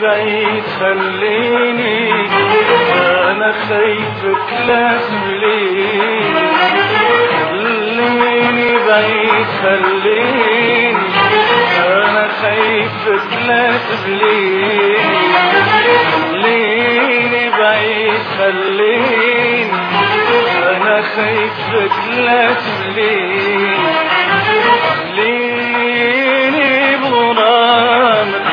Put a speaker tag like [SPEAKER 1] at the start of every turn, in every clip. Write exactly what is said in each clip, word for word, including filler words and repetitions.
[SPEAKER 1] بعيد خليني، أنا خايفك لا تبليني. خليني بعيد خليني، أنا خايفك لا تبليني. خليني بعيد خليني، أنا خايفك لا تبليني. خليني بغرامك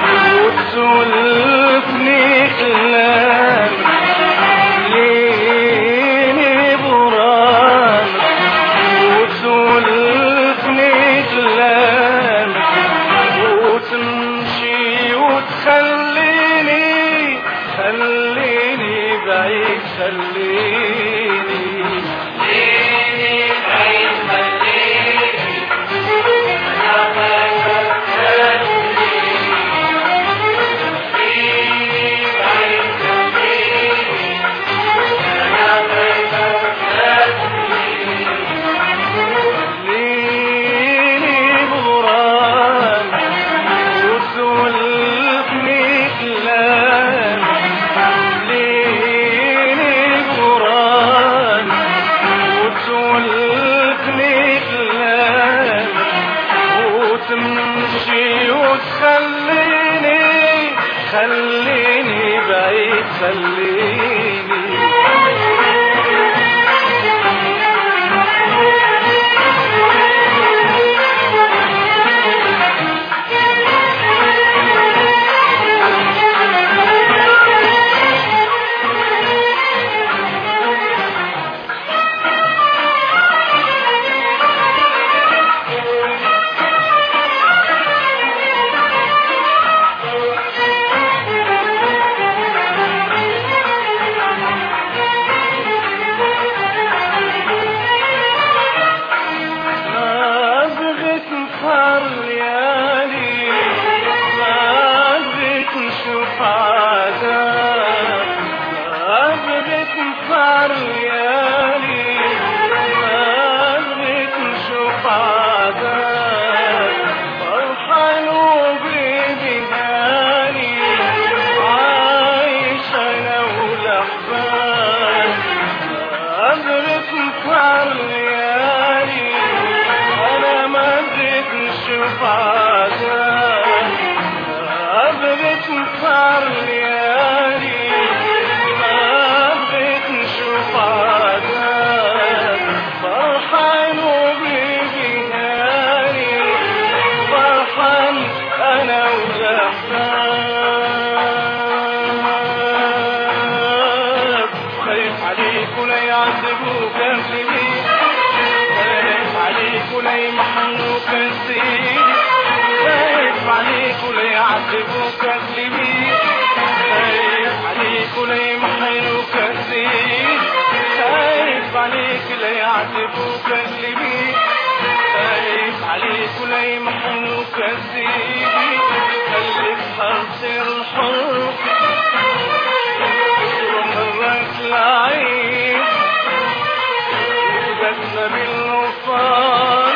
[SPEAKER 1] وتسولفني كلامك. خليني بغرامك وتسولفني كلامك، وتمشي وتخليني خليني بعيد خليني. تمشي وتخليني خليني بعيد خليني. يعذبوك اللي خايف عليك ولا يمحنوك الزين. خايف عليك لا يعذبوك اللي خايف عليك ولا يمحنوك الزين. خليك حاصر الحر ومرك العين وبدنا بالوفاء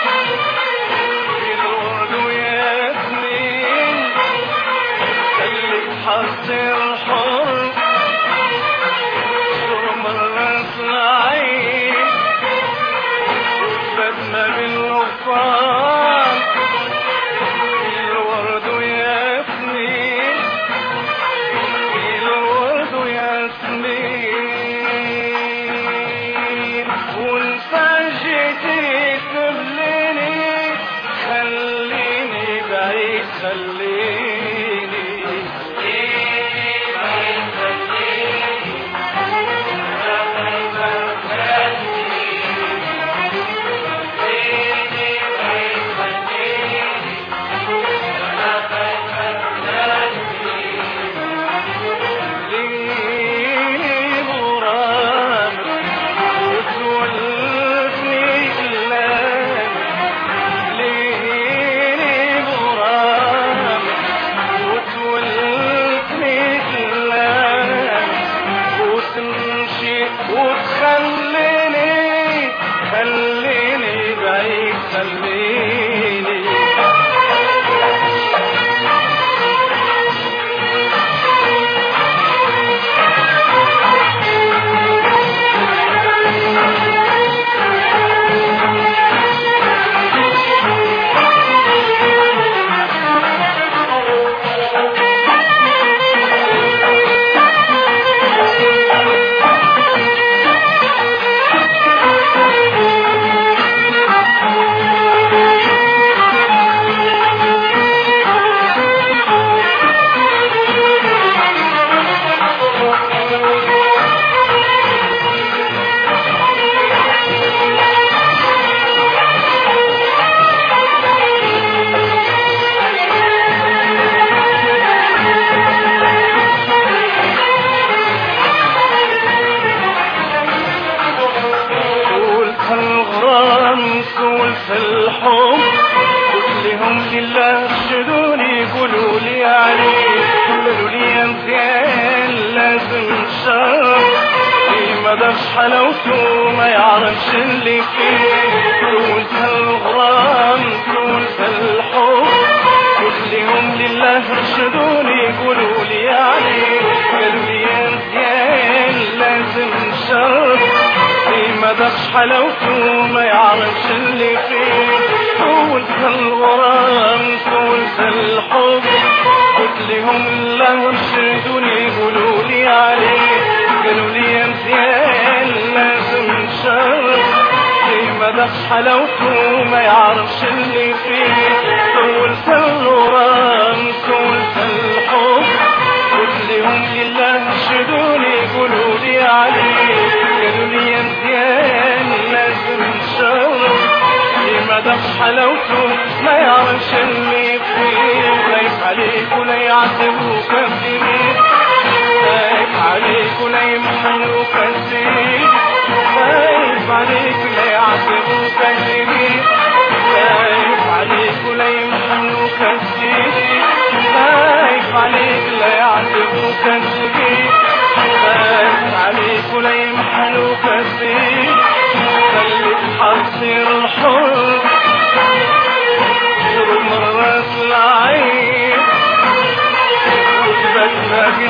[SPEAKER 1] حاصر الحر ومرت العين وبدنا بالوفاء الورد وياسمين الورد وياسمين. والفجتي تبليني خليني بعيد خليني. حلاوته ما يعرفش اللي فيه. طول الغرام طول الحب كلهم لله ارشدوني يقولوا لي عليه. قالوا لي يا مزيان لازم نشرب ما دقش حلاوته ما يعرفش اللي فيه. طول الغرام طول الحب قلت لهم الله ارشدوني يقولوا لي عليه. قالوا لي يا مزيان لازم نشرب ما دقش حلاوته ما يعرفش اللي فيه. طول الغرام طول الحب قلت لهم لله ارشدوني يقولوا لي عليه. قالوا لي يا مزيان لازم نشرب ما دقش حلاوته ما يعرفش اللي فيه. خايف عليك ولا يعذبوك الدنيا خايف عليك ولا يمحنوك الزين. خايف عليك ولا يعذبوك الدنيا خايف عليك ولا يمحنوك الزين. خايف عليك لا يعذبوك الزين خايف عليك ولا يمحنوك الزين. خليك حصير الحر من راس العين وجبك